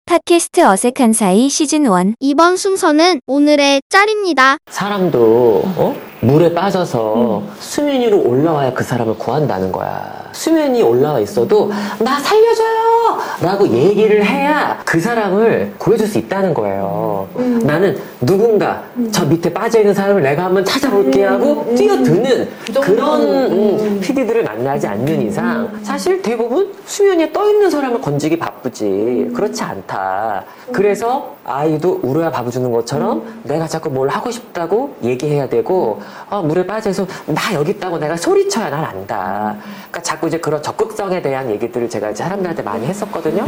팟캐스트 어색한 사이 시즌1 이번 순서는 오늘의 짤입니다. 사람도 물에 빠져서 수면 위로 올라와야 그 사람을 구한다는 거야. 수면이 올라와 있어도 나 살려줘요! 라고 얘기를 해야 그 사람을 구해줄 수 있다는 거예요. 나는 누군가 저 밑에 빠져있는 사람을 내가 한번 찾아볼게 하고 뛰어드는 그런 PD들을 만나지 않는 이상 사실 대부분 수면 위에 떠있는 사람을 건지기 바쁘지 그렇지 않다. 그래서 아이도 울어야 밥 주는 것처럼 내가 자꾸 뭘 하고 싶다고 얘기해야 되고 물에 빠져서 나 여기 있다고 내가 소리쳐야 난 안다. 그러니까 자꾸 이제 그런 적극성에 대한 얘기들을 제가 이제 사람들한테 많이 했었거든요.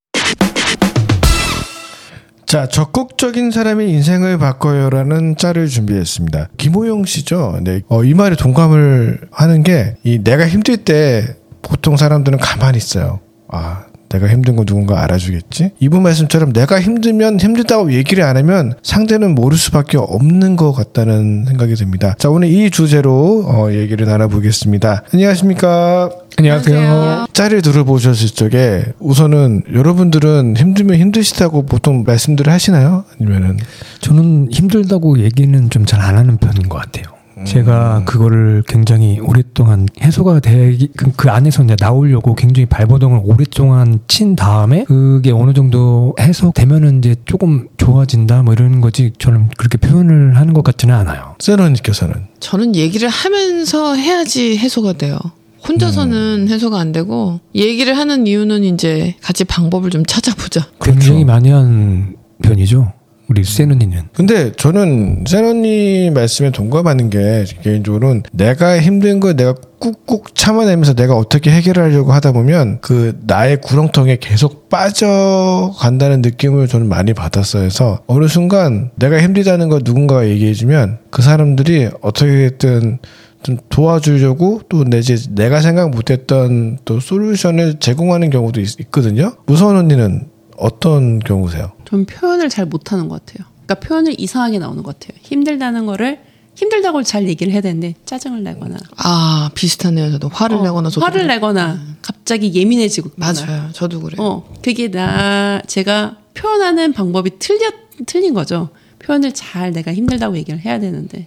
자, 적극적인 사람의 인생을 바꿔요라는 짤을 준비했습니다. 김호영 씨죠. 네, 이 말에 동감을 하는 게 내가 힘들 때 보통 사람들은 가만히 있어요. 내가 힘든 거 누군가 알아주겠지? 이분 말씀처럼 내가 힘들면 힘들다고 얘기를 안 하면 상대는 모를 수밖에 없는 것 같다는 생각이 듭니다. 자, 오늘 이 주제로 얘기를 나눠보겠습니다. 안녕하십니까? 안녕하세요. 짤을 들어보셨을 적에 우선은 여러분들은 힘들면 힘드시다고 보통 말씀들을 하시나요? 아니면은? 저는 힘들다고 얘기는 좀 잘 안 하는 편인 것 같아요. 제가 그거를 굉장히 오랫동안 해소가 그 안에서 이제 나오려고 굉장히 발버둥을 오랫동안 친 다음에 그게 어느 정도 해소되면은 이제 조금 좋아진다 뭐 이런 거지 저는 그렇게 표현을 하는 것 같지는 않아요. 세런님께서는? 저는 얘기를 하면서 해야지 해소가 돼요. 혼자서는 해소가 안 되고 얘기를 하는 이유는 이제 같이 방법을 좀 찾아보자. 굉장히 많이 한 편이죠. 우리 세누니는. 근데 저는 세누니 말씀에 동감하는 게 개인적으로는 내가 힘든 걸 내가 꾹꾹 참아내면서 내가 어떻게 해결하려고 하다 보면 그 나의 구렁텅이에 계속 빠져간다는 느낌을 저는 많이 받았어요. 그래서 어느 순간 내가 힘들다는 걸 누군가가 얘기해주면 그 사람들이 어떻게든 좀 도와주려고 또 내가 생각 못했던 또 솔루션을 제공하는 경우도 있거든요. 무서운 언니는 어떤 경우세요? 전 표현을 잘 못하는 것 같아요. 그러니까 표현을 이상하게 나오는 것 같아요. 힘들다는 거를 힘들다고 잘 얘기를 해야 되는데 짜증을 내거나 비슷하네요. 저도 화를 내거나 화를 내거나 갑자기 예민해지고 맞아요. 저도 그래요. 그게 제가 표현하는 방법이 틀린 거죠. 표현을 잘 내가 힘들다고 얘기를 해야 되는데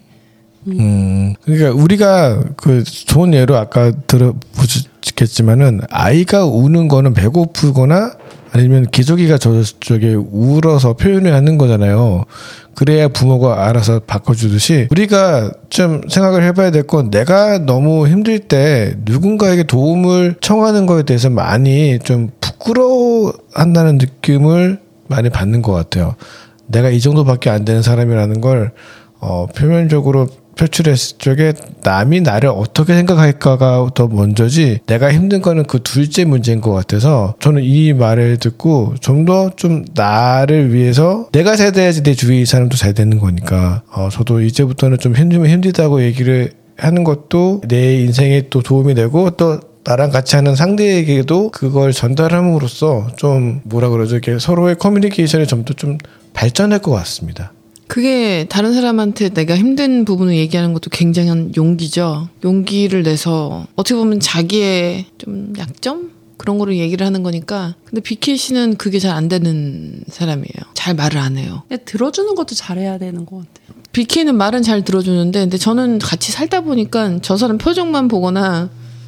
그러니까 우리가 그 좋은 예로 아까 들어보셨겠지만은 아이가 우는 거는 배고프거나 아니면 기저귀가 저쪽에 울어서 표현을 하는 거잖아요. 그래야 부모가 알아서 바꿔주듯이 우리가 좀 생각을 해봐야 될 건 내가 너무 힘들 때 누군가에게 도움을 청하는 거에 대해서 많이 좀 부끄러워한다는 느낌을 많이 받는 것 같아요. 내가 이 정도밖에 안 되는 사람이라는 걸 표면적으로 표출했을 적에 남이 나를 어떻게 생각할까가 더 먼저지 내가 힘든 거는 그 둘째 문제인 것 같아서 저는 이 말을 듣고 좀 더 좀 나를 위해서 내가 잘 돼야지 내 주위 사람도 잘 되는 거니까 저도 이제부터는 좀 힘들면 힘들다고 얘기를 하는 것도 내 인생에 또 도움이 되고 또 나랑 같이 하는 상대에게도 그걸 전달함으로써 좀 뭐라 그러죠? 이렇게 서로의 커뮤니케이션이 좀 더 좀 발전할 것 같습니다. 그게 다른 사람한테 내가 힘든 부분을 얘기하는 것도 굉장한 용기죠. 용기를 내서 어떻게 보면 자기의 좀 약점? 그런 거를 얘기를 하는 거니까. 근데 BK 씨는 그게 잘 안 되는 사람이에요. 잘 말을 안 해요. 들어주는 것도 잘해야 되는 것 같아요. BK는 말은 잘 들어주는데 근데 저는 같이 살다 보니까 저 사람 표정만 보거나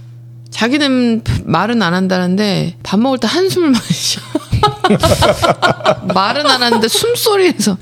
자기는 말은 안 한다는데 밥 먹을 때 한숨을 많이 쉬어. 말은 안 하는데 숨소리에서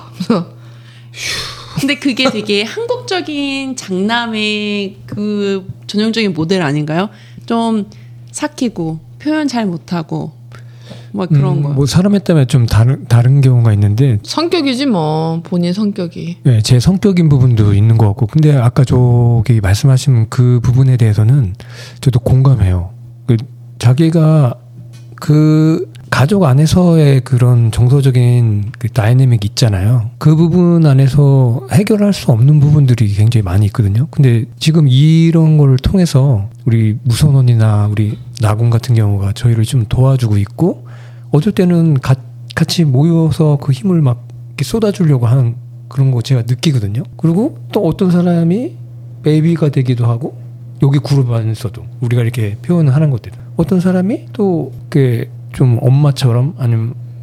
근데 그게 되게 한국적인 장남의 그 전형적인 모델 아닌가요? 좀 삭히고 표현 잘 못하고 뭐 그런 거. 뭐 사람에 따라 좀 다른 경우가 있는데 성격이지 뭐 본인 성격이. 네, 제 성격인 부분도 있는 것 같고 근데 아까 저기 말씀하신 그 부분에 대해서는 저도 공감해요. 자기가 그 가족 안에서의 그런 정서적인 그 다이내믹 있잖아요. 그 부분 안에서 해결할 수 없는 부분들이 굉장히 많이 있거든요. 근데 지금 이런 걸 통해서 우리 무선 언니나 우리 나군 같은 경우가 저희를 좀 도와주고 있고 어쩔 때는 같이 모여서 그 힘을 막 이렇게 쏟아주려고 하는 그런 거 제가 느끼거든요. 그리고 또 어떤 사람이 베이비가 되기도 하고 여기 그룹 안에서도 우리가 이렇게 표현을 하는 것들 어떤 사람이 또 이렇게 좀 엄마처럼 아니면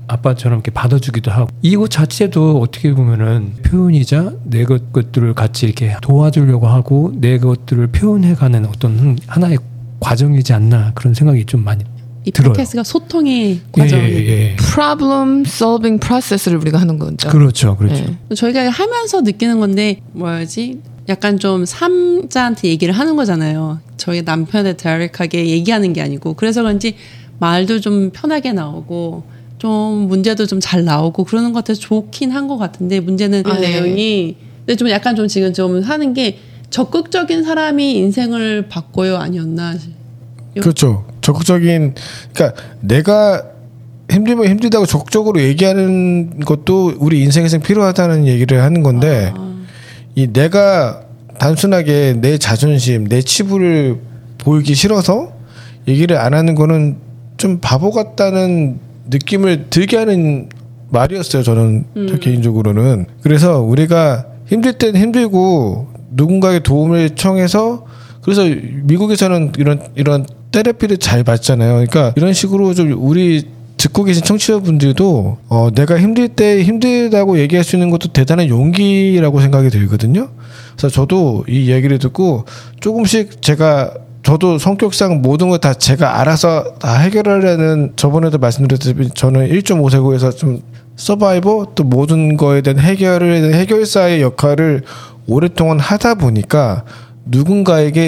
아빠처럼 이렇게 받아주기도 하고 이것 자체도 어떻게 보면은 표현이자 내 것들을 같이 이렇게 도와주려고 하고 내 것들을 표현해가는 어떤 하나의 과정이지 않나 그런 생각이 좀 많이 이 들어요. 팟캐스트가 소통의 과정이 예. Problem solving process를 우리가 하는 거죠. 그렇죠. 예. 저희가 하면서 느끼는 건데 뭐지? 약간 좀 삼자한테 얘기를 하는 거잖아요. 저희 남편한테 다이렉트하게 얘기하는 게 아니고 그래서 그런지 말도 좀 편하게 나오고 좀 문제도 좀 잘 나오고 그러는 것 같아서 좋긴 한 것 같은데 문제는 그 내용이 근데 좀 약간 좀 지금 좀 하는 게 적극적인 사람이 인생을 바꿔요 아니었나? 그렇죠. 적극적인 그러니까 내가 힘들면 힘들다고 적극적으로 얘기하는 것도 우리 인생에서 필요하다는 얘기를 하는 건데 이 내가 단순하게 내 자존심, 내 치부를 보이기 싫어서 얘기를 안 하는 거는 좀 바보 같다는 느낌을 들게 하는 말이었어요. 저는 저 개인적으로는. 그래서 우리가 힘들 땐 힘들고 누군가의 도움을 청해서 그래서 미국에서는 이런 테라피를 잘 받잖아요. 그러니까 이런 식으로 좀 우리 듣고 계신 청취자분들도 내가 힘들 때 힘들다고 얘기할 수 있는 것도 대단한 용기라고 생각이 들거든요. 그래서 저도 이 얘기를 듣고 조금씩 저도 성격상 모든 걸 다 제가 알아서 다 해결하려는 저번에도 말씀드렸듯이 저는 1.5세고에서 좀 서바이버 또 모든 거에 대한 해결사의 역할을 오랫동안 하다 보니까 누군가에게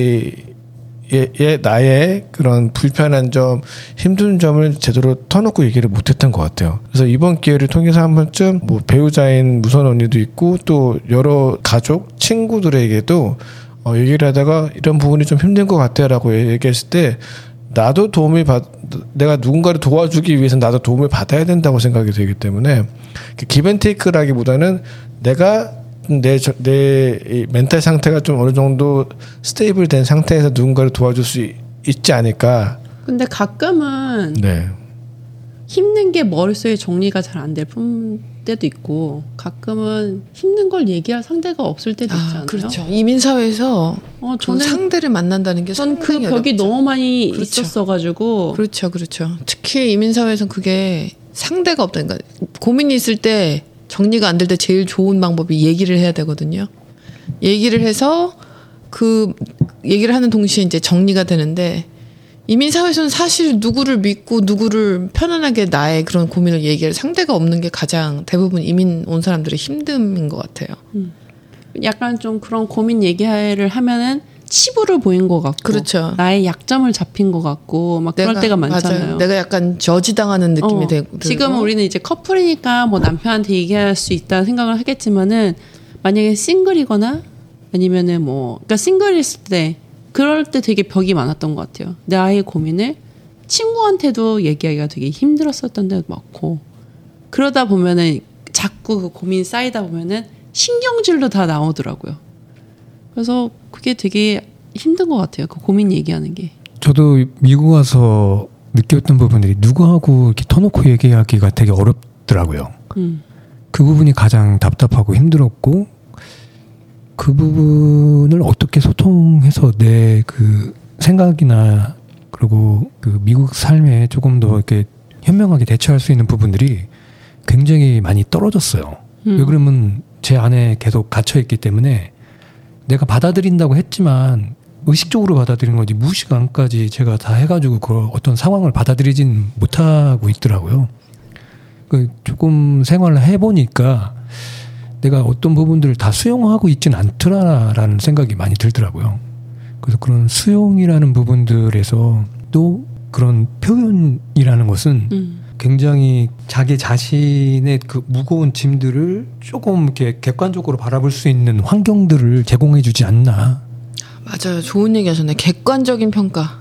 나의 그런 불편한 점, 힘든 점을 제대로 터놓고 얘기를 못했던 것 같아요. 그래서 이번 기회를 통해서 한 번쯤 뭐 배우자인 무선 언니도 있고 또 여러 가족, 친구들에게도 얘기를 하다가 이런 부분이 좀 힘든 것 같아라고 얘기했을 때 나도 내가 누군가를 도와주기 위해서 나도 도움을 받아야 된다고 생각이 되기 때문에 기브앤테이크라기보다는 내가 내 멘탈 상태가 좀 어느 정도 스테이블 된 상태에서 누군가를 도와줄 수 있지 않을까. 근데 가끔은 네. 힘든 게 머릿속에 정리가 잘 안 될 때도 있고 가끔은 힘든 걸 얘기할 상대가 없을 때도 있지 않아요? 그렇죠. 이민사회에서 저는 상대를 만난다는 게 전 그 상당히 벽이 어렵죠. 너무 많이 그렇죠. 있었어가지고 그렇죠. 특히 이민사회에서는 그게 상대가 없다니까. 고민이 있을 때 정리가 안 될 때 제일 좋은 방법이 얘기를 해야 되거든요. 얘기를 해서 그 얘기를 하는 동시에 이제 정리가 되는데 이민사회에서는 사실 누구를 믿고 누구를 편안하게 나의 그런 고민을 얘기할 상대가 없는 게 가장 대부분 이민 온 사람들의 힘듦인 것 같아요. 약간 좀 그런 고민 얘기를 하면은 치부를 보인 것 같고 그렇죠. 나의 약점을 잡힌 것 같고 막 그럴 때가 많잖아요. 맞아요. 내가 약간 저지당하는 느낌이 들고 지금은 우리는 이제 커플이니까 뭐 남편한테 얘기할 수 있다는 생각을 하겠지만은 만약에 싱글이거나 아니면은 그러니까 싱글일을 때 그럴 때 되게 벽이 많았던 것 같아요. 나의 고민을 친구한테도 얘기하기가 되게 힘들었었던 데도 많고 그러다 보면은 자꾸 그 고민이 쌓이다 보면은 신경질도 다 나오더라고요. 그래서 그게 되게 힘든 것 같아요. 그 고민 얘기하는 게. 저도 미국 와서 느꼈던 부분들이 누구하고 이렇게 터놓고 얘기하기가 되게 어렵더라고요. 그 부분이 가장 답답하고 힘들었고 그 부분을 어떻게 소통해서 내 그 생각이나 그리고 그 미국 삶에 조금 더 이렇게 현명하게 대처할 수 있는 부분들이 굉장히 많이 떨어졌어요. 왜 그러면 제 안에 계속 갇혀있기 때문에 내가 받아들인다고 했지만 의식적으로 받아들이는 거지 무의식안까지 제가 다 해가지고 그 어떤 상황을 받아들이진 못하고 있더라고요. 조금 생활을 해보니까 내가 어떤 부분들을 다 수용하고 있진 않더라라는 생각이 많이 들더라고요. 그래서 그런 수용이라는 부분들에서 또 그런 표현이라는 것은 굉장히 자기 자신의 그 무거운 짐들을 조금 이렇게 객관적으로 바라볼 수 있는 환경들을 제공해주지 않나. 맞아요. 좋은 얘기 하셨네. 객관적인 평가.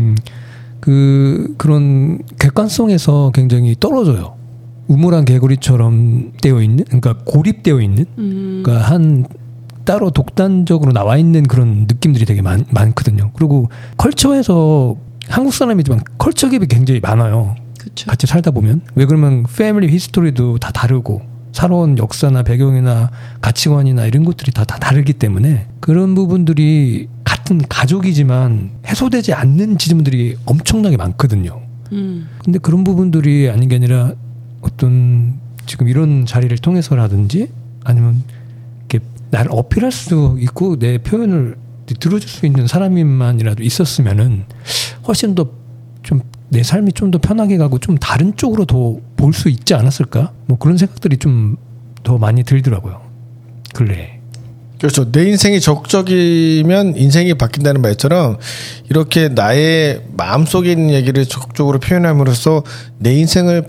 그런 객관성에서 굉장히 떨어져요. 우물안 개구리처럼 되어 있는, 그러니까 고립되어 있는, 그러니까 한 따로 독단적으로 나와 있는 그런 느낌들이 되게 많거든요. 그리고 컬처에서 한국 사람이지만 컬처 갭이 굉장히 많아요. 그쵸. 같이 살다 보면. 왜 그러면 패밀리 히스토리도 다 다르고 살아온 역사나 배경이나 가치관이나 이런 것들이 다 다르기 때문에 그런 부분들이 같은 가족이지만 해소되지 않는 지점들이 엄청나게 많거든요. 근데 그런 부분들이 아닌 게 아니라 어떤 지금 이런 자리를 통해서라든지 아니면 이렇게 나를 어필할 수도 있고 내 표현을 들어줄 수 있는 사람만이라도 있었으면은 훨씬 더 좀 내 삶이 좀 더 편하게 가고 좀 다른 쪽으로 더 볼 수 있지 않았을까? 뭐 그런 생각들이 좀 더 많이 들더라고요. 근래에. 그렇죠. 내 인생이 적극적이면 인생이 바뀐다는 말처럼 이렇게 나의 마음속에 있는 얘기를 적극적으로 표현함으로써 내 인생을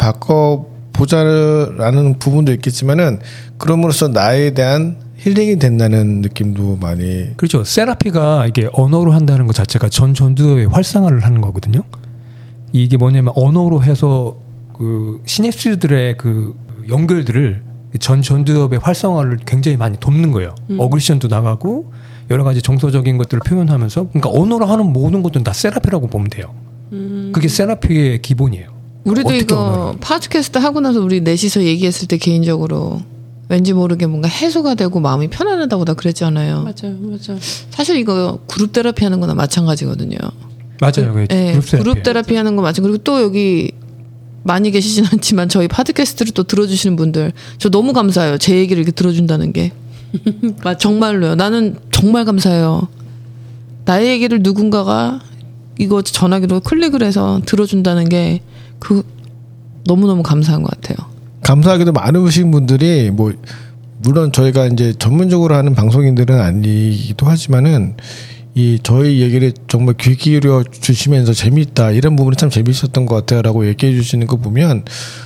바꿔보자라는 부분도 있겠지만은 그럼으로써 나에 대한 힐링이 된다는 느낌도 많이. 그렇죠. 세라피가 이게 언어로 한다는 것 자체가 전두엽의 활성화를 하는 거거든요. 이게 뭐냐면 언어로 해서 그 시냅스들의 그 연결들을 전두엽의 활성화를 굉장히 많이 돕는 거예요. 어그리션도 나가고 여러 가지 정서적인 것들을 표현하면서 그러니까 언어로 하는 모든 것들은 다 세라피라고 보면 돼요. 그게 세라피의 기본이에요. 우리도 이거 언어를. 팟캐스트 하고 나서 우리 넷이서 얘기했을 때 개인적으로 왠지 모르게 뭔가 해소가 되고 마음이 편안하다고 다 그랬잖아요. 맞아요. 사실 이거 그룹 테라피 하는 거나 마찬가지거든요. 맞아요. 네, 그룹 테라피 하는 거 맞아요. 그리고 또 여기 많이 계시진 않지만 저희 팟캐스트를 또 들어주시는 분들 저 너무 감사해요. 제 얘기를 이렇게 들어준다는 게 정말로요. 나는 정말 감사해요. 나의 얘기를 누군가가 이거 전화기로 클릭을 해서 들어준다는 게 그 너무너무 감사한 것 같아요. 감사하게도 많으신 분들이 뭐 물론 저희가 이제 전문적으로 하는 방송인들은 아니기도 하지만은 이 저희 얘기를 정말 귀 기울여 주시면서 재미있다 이런 부분이 참 재미있었던 것 같아요라고 얘기해 주시는 거 보면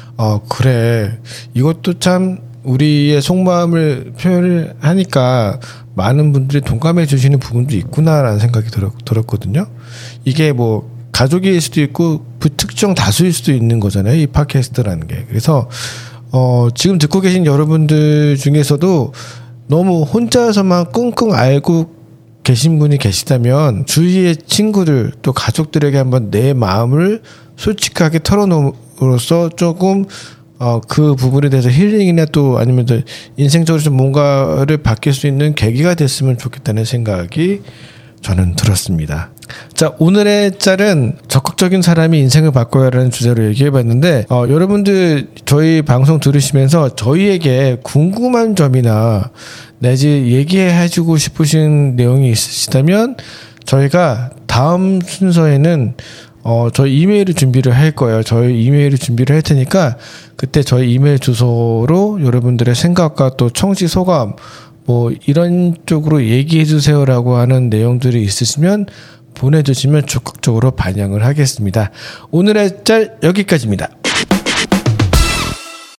그래 이것도 참 우리의 속마음을 표현을 하니까 많은 분들이 동감해 주시는 부분도 있구나라는 생각이 들었거든요. 이게 뭐 가족일 수도 있고 불특정 다수일 수도 있는 거잖아요. 이 팟캐스트라는 게. 그래서 지금 듣고 계신 여러분들 중에서도 너무 혼자서만 끙끙 앓고 계신 분이 계시다면 주위의 친구들 또 가족들에게 한번 내 마음을 솔직하게 털어놓음으로써 조금 그 부분에 대해서 힐링이나 또 아니면 인생적으로 좀 뭔가를 바뀔 수 있는 계기가 됐으면 좋겠다는 생각이 저는 들었습니다. 자, 오늘의 짤은 적극적인 사람이 인생을 바꿔야 하는 주제로 얘기해봤는데 여러분들 저희 방송 들으시면서 저희에게 궁금한 점이나 내지 얘기해주고 싶으신 내용이 있으시다면 저희가 다음 순서에는 저희 이메일을 준비를 할 거예요. 저희 이메일을 준비를 할 테니까 그때 저희 이메일 주소로 여러분들의 생각과 또 청취 소감 뭐 이런 쪽으로 얘기해 주세요라고 하는 내용들이 있으시면 보내주시면 적극적으로 반영을 하겠습니다. 오늘의 짤 여기까지입니다.